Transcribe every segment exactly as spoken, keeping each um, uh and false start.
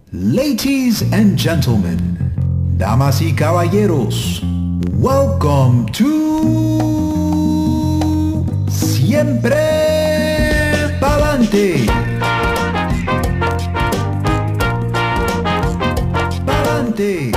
Ladies and gentlemen, damas y caballeros, welcome to Siempre Pa'lante. Pa'lante.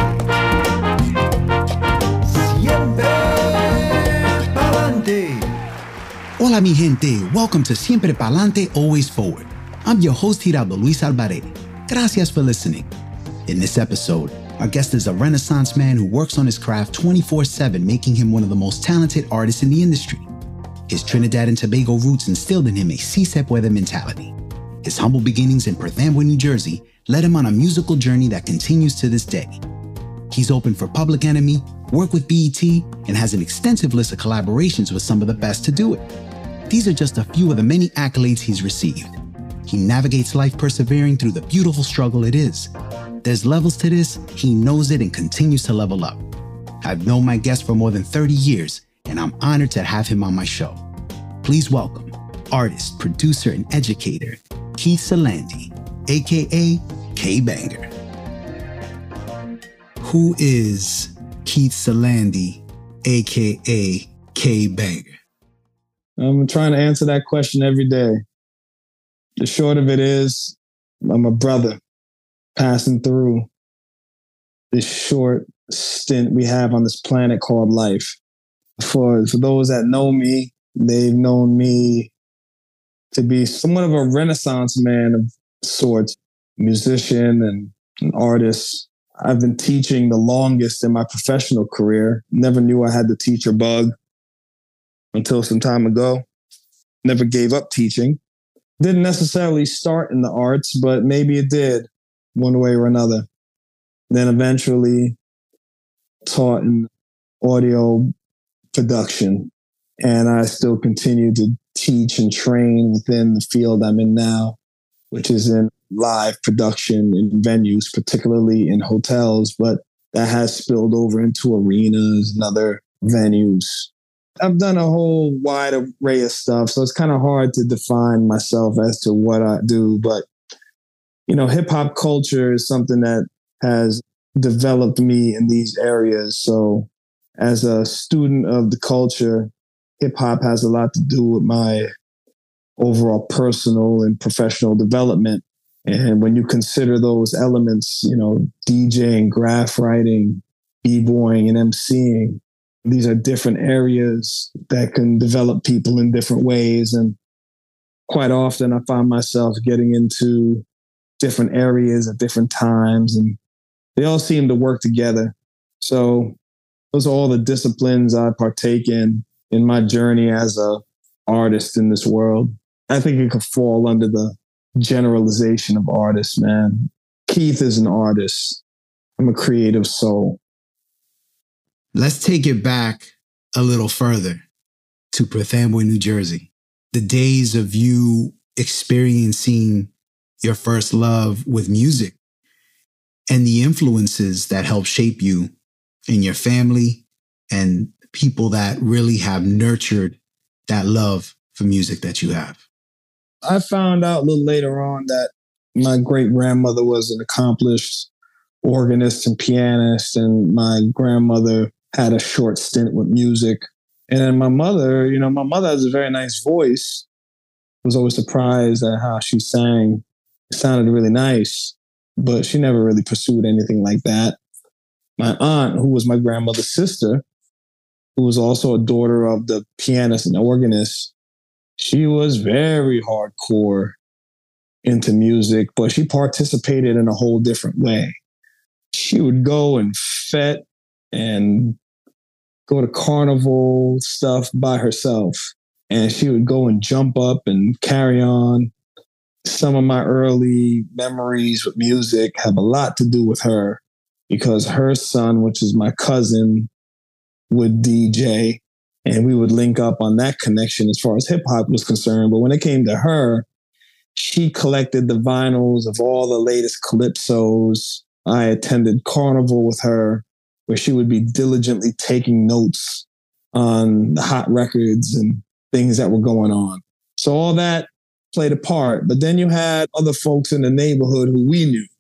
Siempre Pa'lante. Hola mi gente, welcome to Siempre Pa'lante, Always Forward. I'm your host Geraldo Luis Alvarez. Gracias for listening. In this episode, our guest is a Renaissance man who works on his craft twenty-four seven, making him one of the most talented artists in the industry. His Trinidad and Tobago roots instilled in him a Si Se Puede mentality. His humble beginnings in Perth Amboy, New Jersey, led him on a musical journey that continues to this day. He's opened for Public Enemy, worked with B E T, and has an extensive list of collaborations with some of the best to do it. These are just a few of the many accolades he's received. He navigates life persevering through the beautiful struggle it is. There's levels to this, he knows it and continues to level up. I've known my guest for more than thirty years, and I'm honored to have him on my show. Please welcome artist, producer, and educator, Keith Salandi, aka K-Banger. Who is Keith Salandi, aka K-Banger? I'm trying to answer that question every day. The short of it is, I'm a brother passing through this short stint we have on this planet called life. For, for those that know me, they've known me to be somewhat of a Renaissance man of sorts, musician and an artist. I've been teaching the longest in my professional career. Never knew I had the teacher bug until some time ago. Never gave up teaching. Didn't necessarily start in the arts, but maybe it did one way or another. Then eventually taught in audio production. And I still continue to teach and train within the field I'm in now, which is in live production in venues, particularly in hotels, but that has spilled over into arenas and other venues. I've done a whole wide array of stuff, so it's kind of hard to define myself as to what I do. But, you know, hip hop culture is something that has developed me in these areas. So as a student of the culture, hip hop has a lot to do with my overall personal and professional development. And when you consider those elements, you know, DJing, graph writing, b-boying, and emceeing, these are different areas that can develop people in different ways. And quite often I find myself getting into different areas at different times, and they all seem to work together. So those are all the disciplines I partake in in my journey as a artist in this world. I think it could fall under the generalization of artist, man. Keith is an artist. I'm a creative soul. Let's take it back a little further to Perth Amboy, New Jersey. The days of you experiencing your first love with music and the influences that help shape you in your family and people that really have nurtured that love for music that you have. I found out a little later on that my great-grandmother was an accomplished organist and pianist, and my grandmother had a short stint with music. And then my mother, you know, my mother has a very nice voice. I was always surprised at how she sang. It sounded really nice, but she never really pursued anything like that. My aunt, who was my grandmother's sister, who was also a daughter of the pianist and organist, she was very hardcore into music, but she participated in a whole different way. She would go and fet and go to carnival stuff by herself. And she would go and jump up and carry on. Some of my early memories with music have a lot to do with her, because her son, which is my cousin, would D J, and we would link up on that connection as far as hip hop was concerned. But when it came to her, she collected the vinyls of all the latest calypsos. I attended carnival with her, where she would be diligently taking notes on the hot records and things that were going on. So all that played a part. But then you had other folks in the neighborhood who we knew,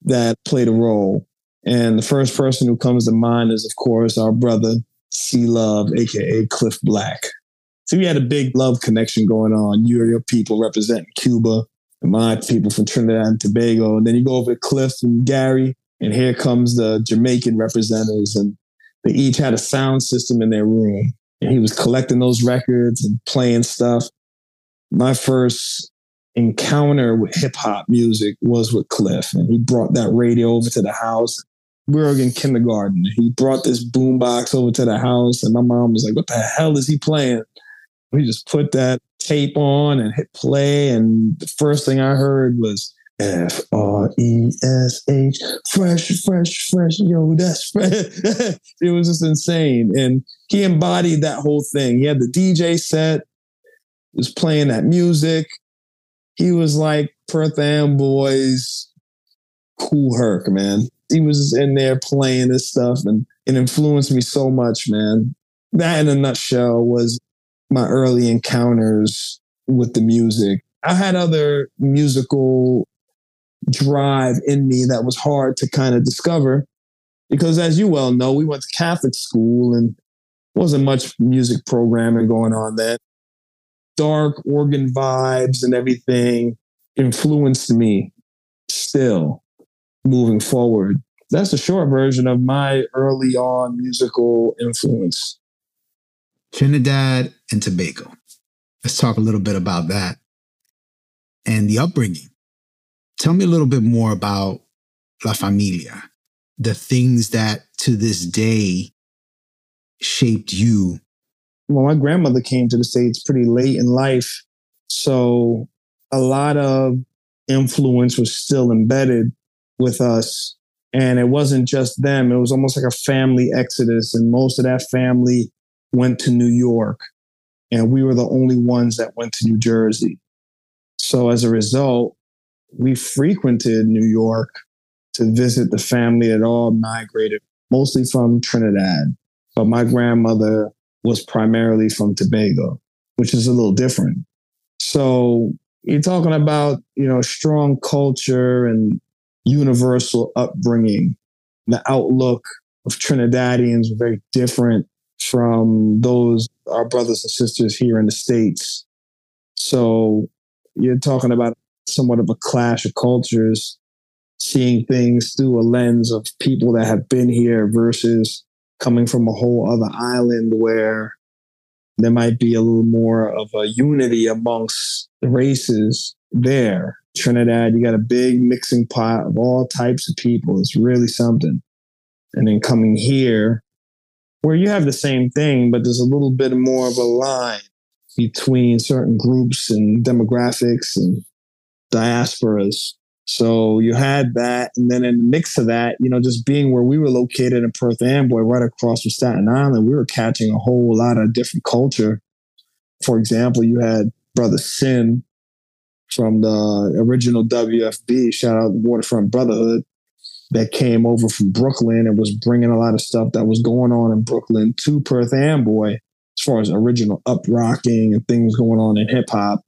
that played a role. And the first person who comes to mind is, of course, our brother, C-Love, a k a. Cliff Black. So we had a big love connection going on. You or your people representing Cuba, and my people from Trinidad and Tobago. And then you go over to Cliff and Gary, and here comes the Jamaican representatives. And they each had a sound system in their room. And he was collecting those records and playing stuff. My first encounter with hip hop music was with Cliff. And he brought that radio over to the house. We were in kindergarten. He brought this boombox over to the house. And my mom was like, what the hell is he playing? We just put that tape on and hit play. And the first thing I heard was F R E S H, fresh, fresh, fresh. Yo, that's fresh. It was just insane. And he embodied that whole thing. He had the D J set, was playing that music. He was like Perth Amboy's Kool Herc, man. He was in there playing this stuff, and it influenced me so much, man. That in a nutshell was my early encounters with the music. I had other musical drive in me that was hard to kind of discover because, as you well know, we went to Catholic school and wasn't much music programming going on then. Dark organ vibes and everything influenced me still moving forward. That's the short version of my early on musical influence. Trinidad and Tobago. Let's talk a little bit about that and the upbringing. Tell me a little bit more about La Familia, the things that to this day shaped you. Well, my grandmother came to the States pretty late in life, so a lot of influence was still embedded with us. And it wasn't just them. It was almost like a family exodus, and most of that family went to New York, and we were the only ones that went to New Jersey. So as a result, we frequented New York to visit the family that all migrated, mostly from Trinidad. But my grandmother was primarily from Tobago, which is a little different. So you're talking about, you know, strong culture and universal upbringing. The outlook of Trinidadians were very different from those, our brothers and sisters here in the States. So you're talking about somewhat of a clash of cultures, seeing things through a lens of people that have been here versus coming from a whole other island where there might be a little more of a unity amongst the races there. Trinidad, you got a big mixing pot of all types of people. It's really something. And then coming here, where you have the same thing, but there's a little bit more of a line between certain groups and demographics and diasporas. So you had that. And then in the mix of that, you know, just being where we were located in Perth Amboy, right across from Staten Island, we were catching a whole lot of different culture. For example, you had Brother Sin from the original W F B, shout out Waterfront Brotherhood, that came over from Brooklyn and was bringing a lot of stuff that was going on in Brooklyn to Perth Amboy as far as original up rocking and things going on in hip hop.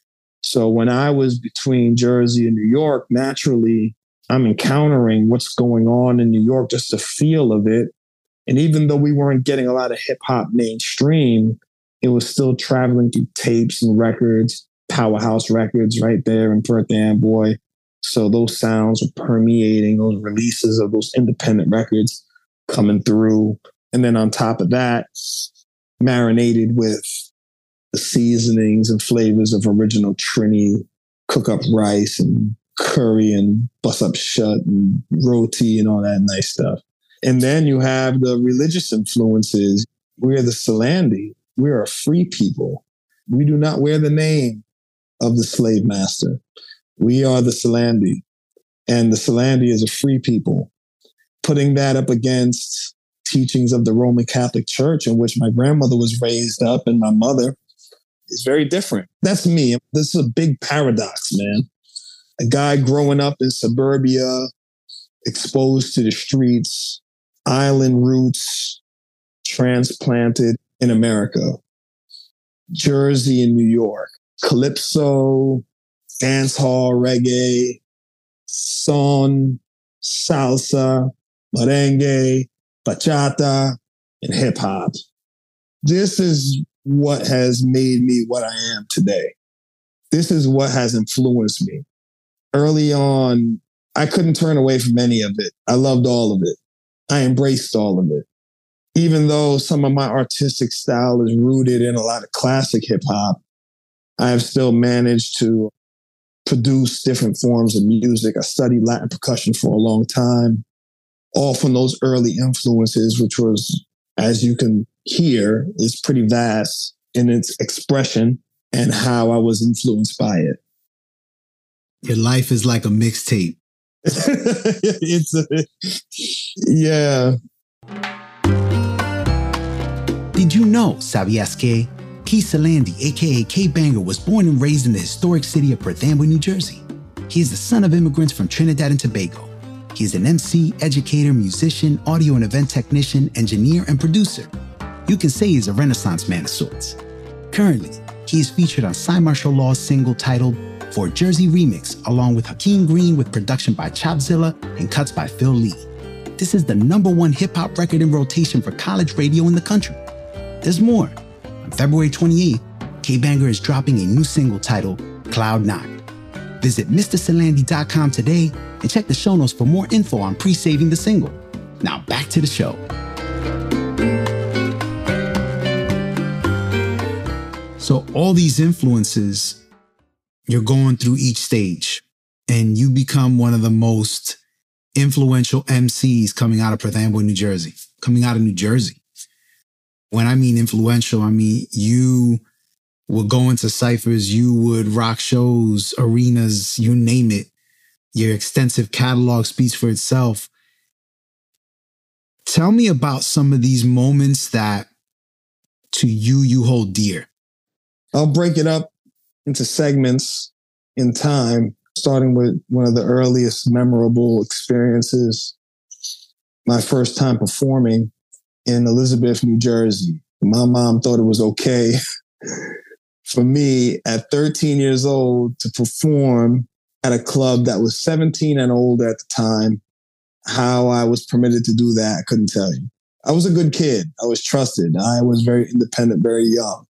So when I was between Jersey and New York, naturally, I'm encountering what's going on in New York, just the feel of it. And even though we weren't getting a lot of hip hop mainstream, it was still traveling through tapes and records, Powerhouse Records right there in Perth Amboy. So those sounds were permeating, those releases of those independent records coming through. And then on top of that, marinated with the seasonings and flavors of original Trini, cook up rice and curry and bust up shut and roti and all that nice stuff. And then you have the religious influences. We're the Salandi. We're a free people. We do not wear the name of the slave master. We are the Salandi. And the Salandi is a free people. Putting that up against teachings of the Roman Catholic Church, in which my grandmother was raised up and my mother, is very different. That's me. This is a big paradox, man. A guy growing up in suburbia, exposed to the streets, island roots, transplanted in America, Jersey and New York, calypso, dance hall, reggae, son, salsa, merengue, bachata, and hip hop. This is what has made me what I am today. This is what has influenced me. Early on, I couldn't turn away from any of it. I loved all of it. I embraced all of it. Even though some of my artistic style is rooted in a lot of classic hip hop, I have still managed to produce different forms of music. I studied Latin percussion for a long time, all from those early influences, which was, as you can hear, is pretty vast in its expression and how I was influenced by it. Your life is like a mixtape. It's a, yeah. Did you know, ¿sabías que? Keith Salandi, aka K-Banger, was born and raised in the historic city of Perth Amboy, New Jersey. He is the son of immigrants from Trinidad and Tobago. He is an M C, educator, musician, audio and event technician, engineer, and producer. You can say he's a Renaissance man of sorts. Currently, he is featured on Cy Marshall Law's single titled For Jersey Remix, along with Hakeem Green, with production by Chopzilla and cuts by Phil Lee. This is the number one hip-hop record in rotation for college radio in the country. There's more. On February twenty-eighth, K-Banger is dropping a new single titled Cloud Nine. Visit Mister Salandi dot com today and check the show notes for more info on pre-saving the single. Now back to the show. So all these influences, you're going through each stage and you become one of the most influential M Cs coming out of Perth Amboy, New Jersey, coming out of New Jersey. When I mean influential, I mean you would go into ciphers, you would rock shows, arenas, you name it. Your extensive catalog speaks for itself. Tell me about some of these moments that to you, you hold dear. I'll break it up into segments in time, starting with one of the earliest memorable experiences, my first time performing in Elizabeth, New Jersey. My mom thought it was okay for me at thirteen years old to perform at a club that was seventeen and older at the time. How I was permitted to do that, I couldn't tell you. I was a good kid. I was trusted. I was very independent, very young.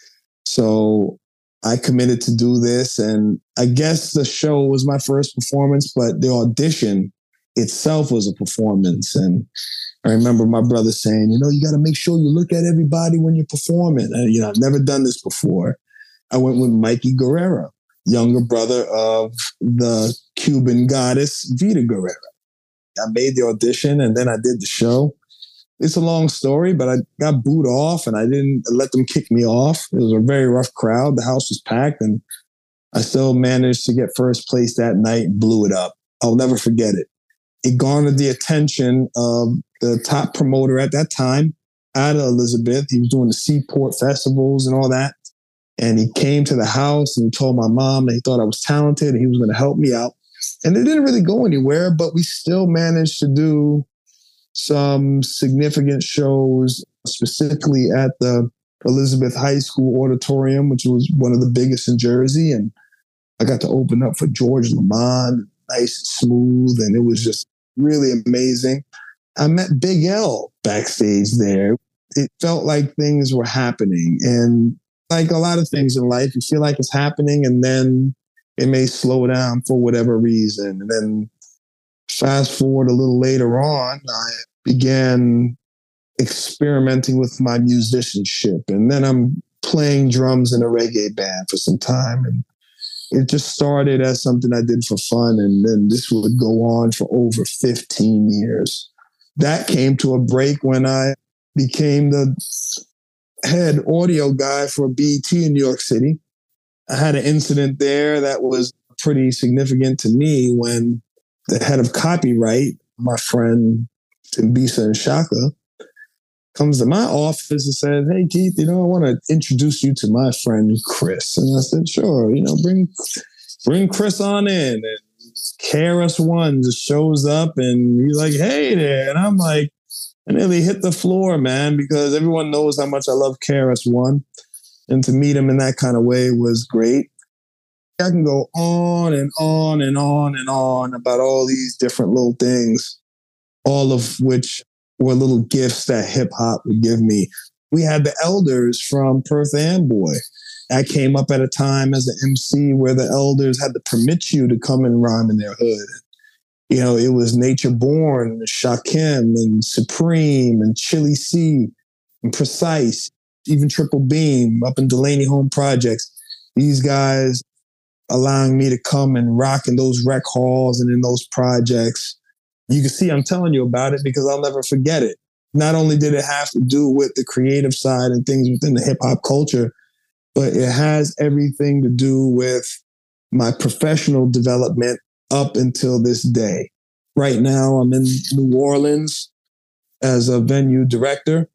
So I committed to do this. And I guess the show was my first performance, but the audition itself was a performance. And I remember my brother saying, you know, you got to make sure you look at everybody when you're performing. And, you know, I've never done this before. I went with Mikey Guerrero, younger brother of the Cuban goddess Vita Guerrero. I made the audition and then I did the show. It's a long story, but I got booed off and I didn't let them kick me off. It was a very rough crowd. The house was packed and I still managed to get first place that night and blew it up. I'll never forget it. It garnered the attention of the top promoter at that time out of Elizabeth. He was doing the Seaport festivals and all that. And he came to the house and he told my mom that he thought I was talented and he was going to help me out. And it didn't really go anywhere, but we still managed to do some significant shows, specifically at the Elizabeth High School Auditorium, which was one of the biggest in Jersey. And I got to open up for George Lamond, nice and smooth, and it was just really amazing. I met Big L backstage there. It felt like things were happening. And like a lot of things in life, you feel like it's happening and then it may slow down for whatever reason. And then fast forward a little later on, I began experimenting with my musicianship. And then I'm playing drums in a reggae band for some time. And it just started as something I did for fun. And then this would go on for over fifteen years. That came to a break when I became the head audio guy for B E T in New York City. I had an incident there that was pretty significant to me when the head of copyright, my friend Timbisa and Shaka, comes to my office and says, hey, Keith, you know, I want to introduce you to my friend Chris. And I said, sure, you know, bring bring Chris on in. And K R S One just shows up and he's like, hey there. And I'm like, I nearly hit the floor, man, because everyone knows how much I love K R S One. And to meet him in that kind of way was great. I can go on and on and on and on about all these different little things, all of which were little gifts that hip hop would give me. We had the elders from Perth Amboy. I came up at a time as an M C where the elders had to permit you to come and rhyme in their hood. You know, it was Nature Born, Shakim, and Supreme, and Chili C, and Precise, even Triple Beam up in Delaney Home Projects. These guys allowing me to come and rock in those rec halls and in those projects. You can see I'm telling you about it because I'll never forget it. Not only did it have to do with the creative side and things within the hip hop culture, but it has everything to do with my professional development up until this day. Right now, I'm in New Orleans as a venue director.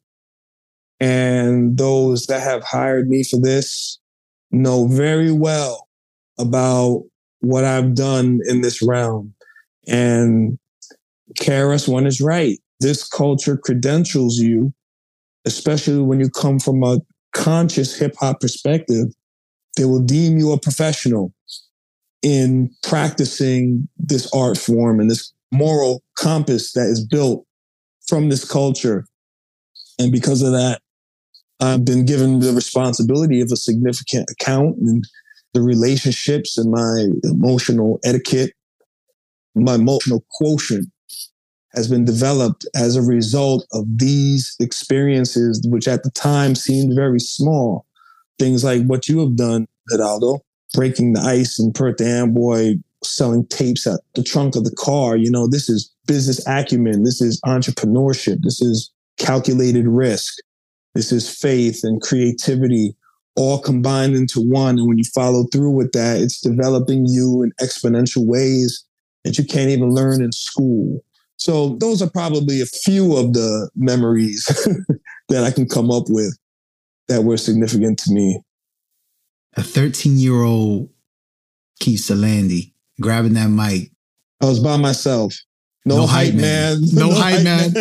And those that have hired me for this know very well about what I've done in this realm. And K R S One is right. This culture credentials you, especially when you come from a conscious hip hop perspective. They will deem you a professional in practicing this art form and this moral compass that is built from this culture. And because of that, I've been given the responsibility of a significant account and the relationships and my emotional etiquette, my emotional quotient has been developed as a result of these experiences, which at the time seemed very small. Things like what you have done, Geraldo, breaking the ice in Perth Amboy, selling tapes at the trunk of the car. You know, this is business acumen. This is entrepreneurship. This is calculated risk. This is faith and creativity all combined into one. And when you follow through with that, it's developing you in exponential ways that you can't even learn in school. So those are probably a few of the memories that I can come up with that were significant to me. A thirteen-year-old Keith Salandy grabbing that mic. I was by myself. No, No hype, hype, man. man. No hype, man.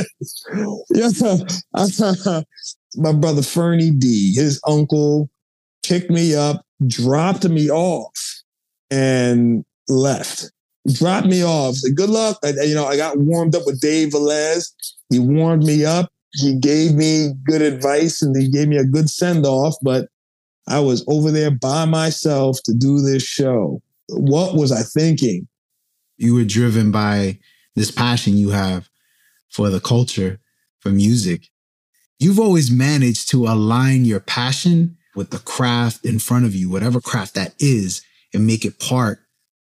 Yeah. My brother Fernie D, his uncle, picked me up, dropped me off, and left. Dropped me off. Said, good luck. I, you know, I got warmed up with Dave Velez. He warmed me up. He gave me good advice and he gave me a good send-off, but I was over there by myself to do this show. What was I thinking? You were driven by this passion you have for the culture, for music. You've always managed to align your passion with the craft in front of you, whatever craft that is, and make it part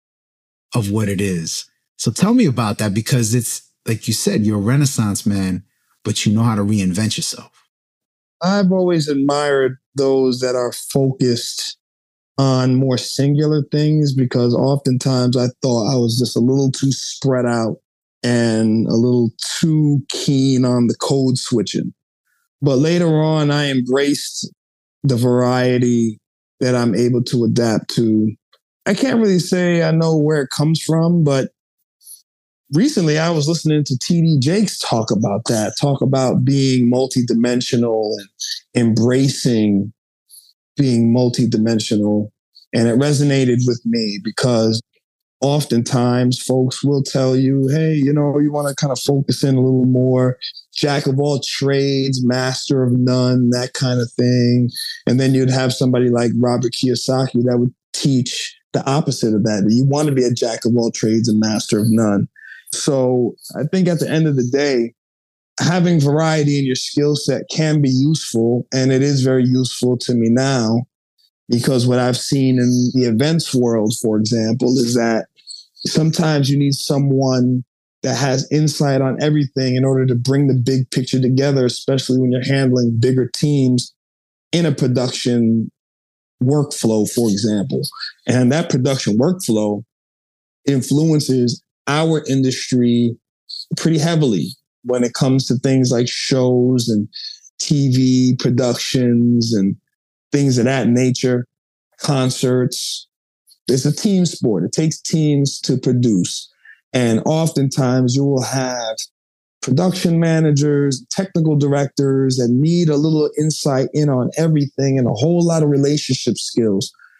of what it is. So tell me about that, because it's like you said, you're a Renaissance man, but you know how to reinvent yourself. I've always admired those that are focused on more singular things, because oftentimes I thought I was just a little too spread out and a little too keen on the code switching. But later on, I embraced the variety that I'm able to adapt to. I can't really say I know where it comes from, but recently I was listening to T D Jakes talk about that, talk about being multidimensional and embracing being multidimensional. And it resonated with me because oftentimes folks will tell you, hey, you know, you want to kind of focus in a little more, jack of all trades, master of none, that kind of thing. And then you'd have somebody like Robert Kiyosaki that would teach the opposite of that. You want to be a jack of all trades and master of none. So I think at the end of the day, having variety in your skill set can be useful. And it is very useful to me now, because what I've seen in the events world, for example, is that sometimes you need someone that has insight on everything in order to bring the big picture together, especially when you're handling bigger teams in a production workflow, for example. And that production workflow influences our industry pretty heavily when it comes to things like shows and T V productions and things of that nature, concerts. It's a team sport. It takes teams to produce. And oftentimes you will have production managers, technical directors that need a little insight in on everything and a whole lot of relationship skills.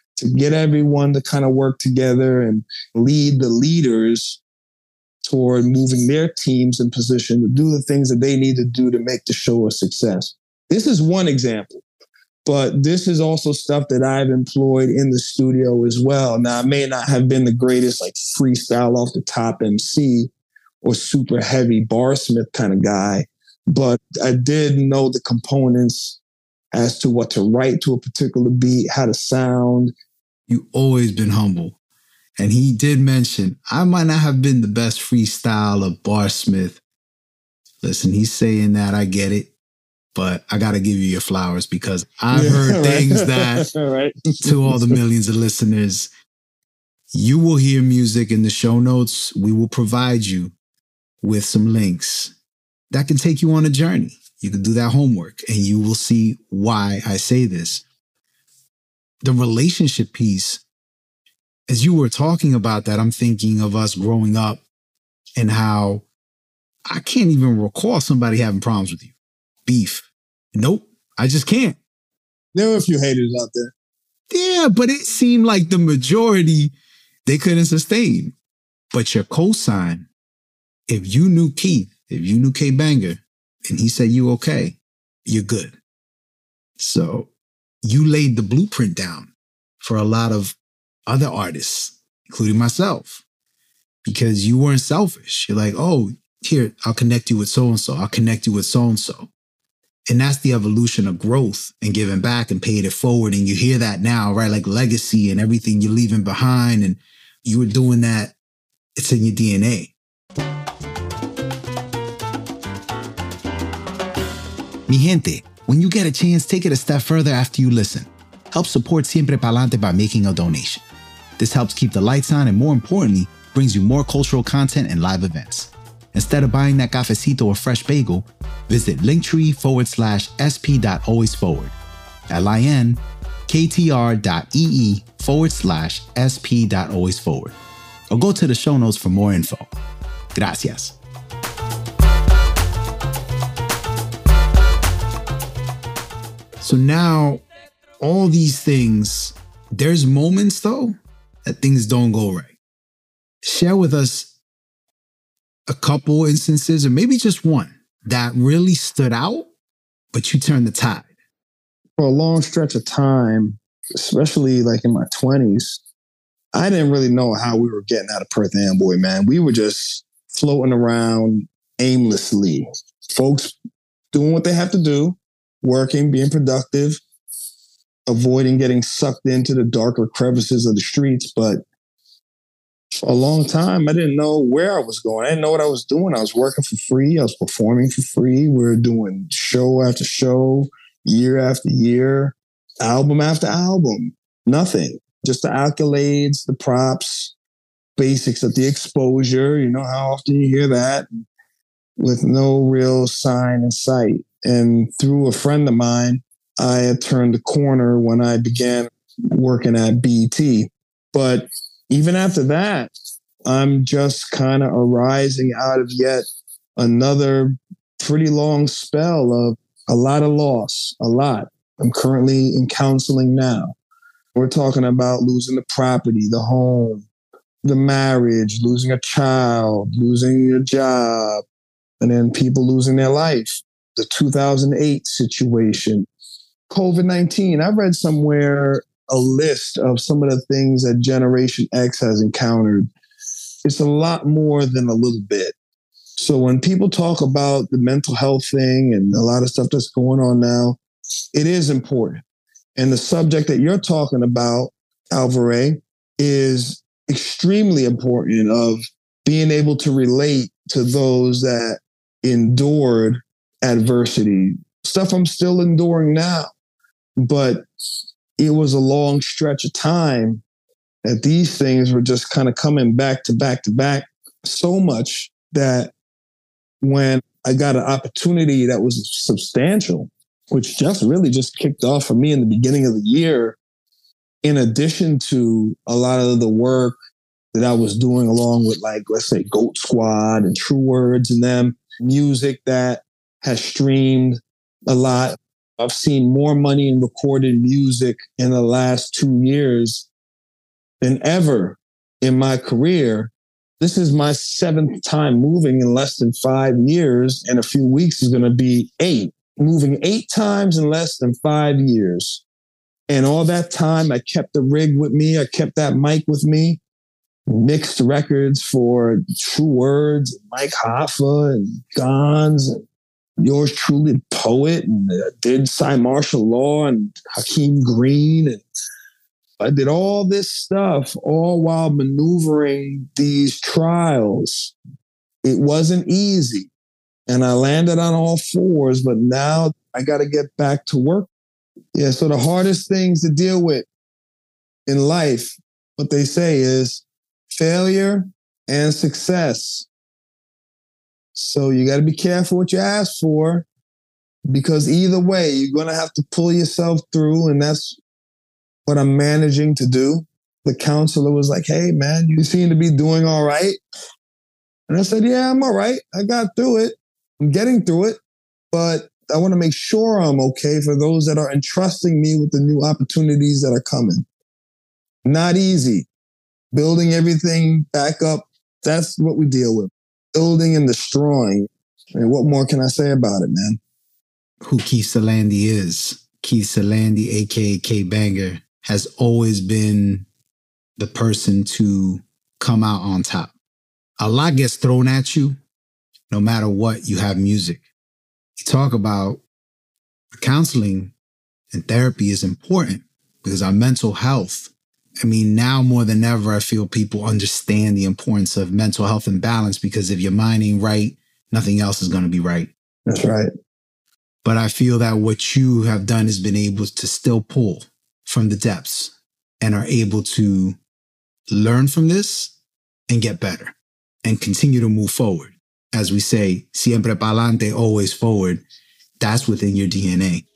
to get everyone to kind of work together and lead the leaders toward moving their teams in position to do the things that they need to do to make the show a success. This is one example, but this is also stuff that I've employed in the studio as well. Now, I may not have been the greatest like freestyle off the top M C or super heavy barsmith kind of guy, but I did know the components as to what to write to a particular beat, how to sound. You always been humble. And he did mention, I might not have been the best freestyle of barsmith. Listen, he's saying that, I get it. But I got to give you your flowers because I've Yeah, heard right. things that, right. to all the millions of listeners, you will hear music in the show notes. We will provide you with some links that can take you on a journey. You can do that homework and you will see why I say this. The relationship piece, as you were talking about that, I'm thinking of us growing up and how I can't even recall somebody having problems with you. Beef. Nope. I just can't. There were a few haters out there. Yeah, but it seemed like the majority, they couldn't sustain. But your cosign, if you knew Keith, if you knew K-Banger, and he said you okay, you're good. So you laid the blueprint down for a lot of other artists, including myself, because you weren't selfish. You're like, oh, here, I'll connect you with so-and-so. I'll connect you with so-and-so. And that's the evolution of growth and giving back and paying it forward. And you hear that now, right? Like legacy and everything you're leaving behind. And you were doing that. It's in your D N A. Mi gente, when you get a chance, take it a step further after you listen. Help support Siempre Pa'lante by making a donation. This helps keep the lights on and, more importantly, brings you more cultural content and live events. Instead of buying that cafecito or fresh bagel, visit linktree forward slash sp dot always forward. L-I-N ktr dot ee forward slash sp dot always forward. Or go to the show notes for more info. Gracias. So now, all these things, there's moments though that things don't go right. Share with us a couple instances, or maybe just one, that really stood out, but you turned the tide. For a long stretch of time, especially like in my twenties, I didn't really know how we were getting out of Perth Amboy, man. We were just floating around aimlessly. Folks doing what they have to do, working, being productive, avoiding getting sucked into the darker crevices of the streets. But for a long time, I didn't know where I was going. I didn't know what I was doing. I was working for free. I was performing for free. We were doing show after show, year after year, album after album. Nothing. Just the accolades, the props, basics of the exposure. You know how often you hear that, with no real sign in sight. And through a friend of mine, I had turned the corner when I began working at B E T. But even after that, I'm just kind of arising out of yet another pretty long spell of a lot of loss, a lot. I'm currently in counseling now. We're talking about losing the property, the home, the marriage, losing a child, losing your job, and then people losing their life. The two thousand eight situation, COVID nineteen. I read somewhere a list of some of the things that Generation X has encountered. It's a lot more than a little bit. So when people talk about the mental health thing and a lot of stuff that's going on now, it is important. And the subject that you're talking about, Alvarez, is extremely important, of being able to relate to those that endured adversity, stuff I'm still enduring now. But it was a long stretch of time that these things were just kind of coming back to back to back so much that when I got an opportunity that was substantial, which just really just kicked off for me in the beginning of the year, in addition to a lot of the work that I was doing along with, like, let's say Goat Squad and True Words and them, music that has streamed a lot, I've seen more money in recorded music in the last two years than ever in my career. This is my seventh time moving in less than five years. In a few weeks is going to be eight. Moving eight times in less than five years. And all that time, I kept the rig with me. I kept that mic with me. Mixed records for True Words, Mike Hoffa, and Gons, and yours truly, Poet, and I did Cy Martial Law and Hakeem Green. And I did all this stuff, all while maneuvering these trials. It wasn't easy. And I landed on all fours, but now I got to get back to work. Yeah, so the hardest things to deal with in life, what they say is failure and success. So you got to be careful what you ask for, because either way, you're going to have to pull yourself through. And that's what I'm managing to do. The counselor was like, hey, man, you seem to be doing all right. And I said, yeah, I'm all right. I got through it. I'm getting through it. But I want to make sure I'm okay for those that are entrusting me with the new opportunities that are coming. Not easy. Building everything back up, that's what we deal with. Building and destroying. And what more can I say about it, man? Who Keith Salandy is. Keith Salandy, a k a. K-Banger, has always been the person to come out on top. A lot gets thrown at you. No matter what, you have music. You talk about counseling and therapy is important because our mental health, I mean, now more than ever, I feel people understand the importance of mental health and balance, because if your mind ain't right, nothing else is going to be right. That's right. But I feel that what you have done is been able to still pull from the depths and are able to learn from this and get better and continue to move forward. As we say, siempre pa'lante, always forward. That's within your D N A.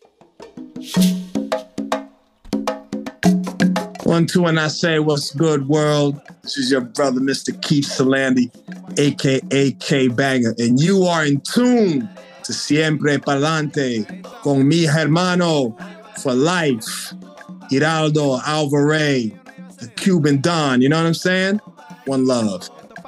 One, two, and I say, what's good, world? This is your brother, Mister Keith Salandy, a k a. K-Banger, and you are in tune to Siempre Pa'lante con mi hermano for life, Geraldo Alvarez, the Cuban Don. You know what I'm saying? One love.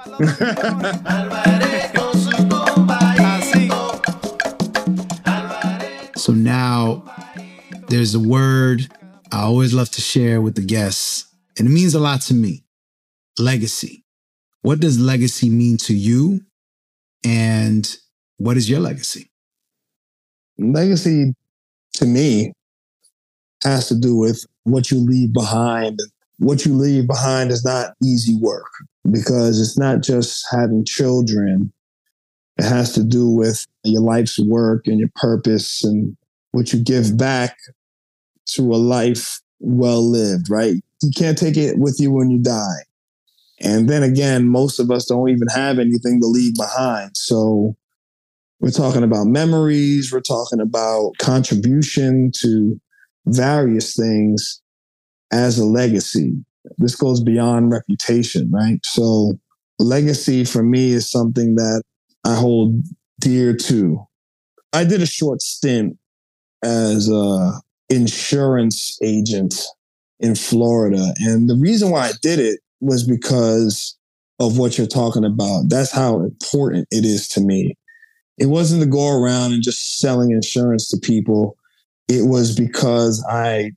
So now there's a word I always love to share with the guests, and it means a lot to me. Legacy. What does legacy mean to you? And what is your legacy? Legacy, to me, has to do with what you leave behind. What you leave behind is not easy work, because it's not just having children. It has to do with your life's work and your purpose and what you give back to a life well lived, right? You can't take it with you when you die. And then again, most of us don't even have anything to leave behind. So we're talking about memories. We're talking about contribution to various things as a legacy. This goes beyond reputation, right? So legacy for me is something that I hold dear to. I did a short stint as a insurance agent in Florida. And the reason why I did it was because of what you're talking about. That's how important it is to me. It wasn't to go around and just selling insurance to people. It was because I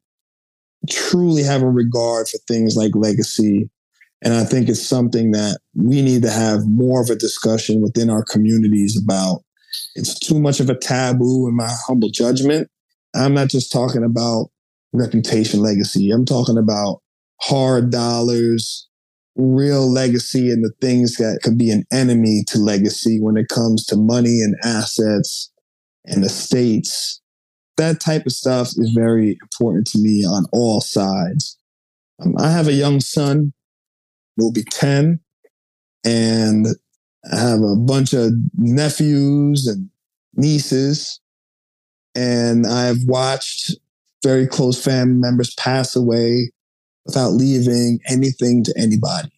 truly have a regard for things like legacy. And I think it's something that we need to have more of a discussion within our communities about. It's too much of a taboo in my humble judgment. I'm not just talking about reputation legacy. I'm talking about hard dollars, real legacy, and the things that could be an enemy to legacy when it comes to money and assets and estates. That type of stuff is very important to me on all sides. Um, I have a young son, will be ten, and I have a bunch of nephews and nieces, and I've watched very close family members pass away without leaving anything to anybody.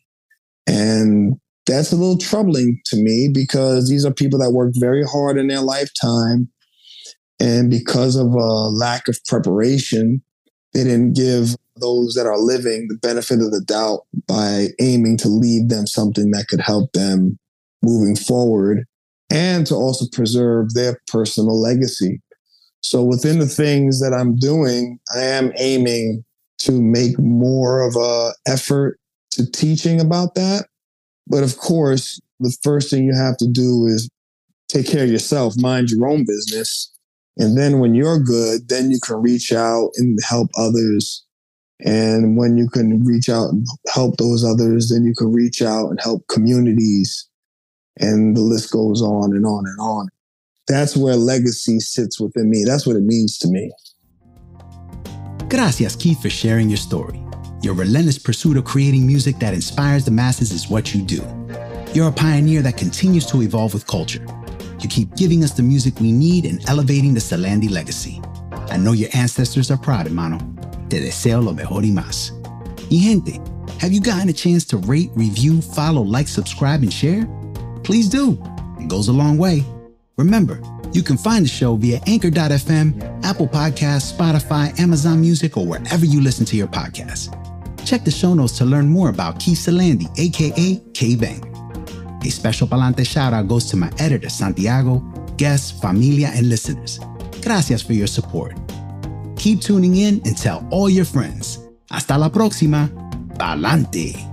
And that's a little troubling to me, because these are people that worked very hard in their lifetime And because of a lack of preparation, they didn't give those that are living the benefit of the doubt by aiming to leave them something that could help them moving forward and to also preserve their personal legacy. So within the things that I'm doing, I am aiming to make more of a effort to teaching about that. But of course, the first thing you have to do is take care of yourself, mind your own business. And then when you're good, then you can reach out and help others. And when you can reach out and help those others, then you can reach out and help communities. And the list goes on and on and on. That's where legacy sits within me. That's what it means to me. Gracias, Keith, for sharing your story. Your relentless pursuit of creating music that inspires the masses is what you do. You're a pioneer that continues to evolve with culture. You keep giving us the music we need and elevating the Salandi legacy. I know your ancestors are proud, hermano. Te deseo lo mejor y más. Y gente, have you gotten a chance to rate, review, follow, like, subscribe, and share? Please do. It goes a long way. Remember, you can find the show via anchor dot f m, Apple Podcasts, Spotify, Amazon Music, or wherever you listen to your podcasts. Check the show notes to learn more about Keith Salandi, aka K-Bang. A special Palante shout-out goes to my editor, Santiago, guests, familia, and listeners. Gracias for your support. Keep tuning in and tell all your friends. Hasta la próxima. Palante.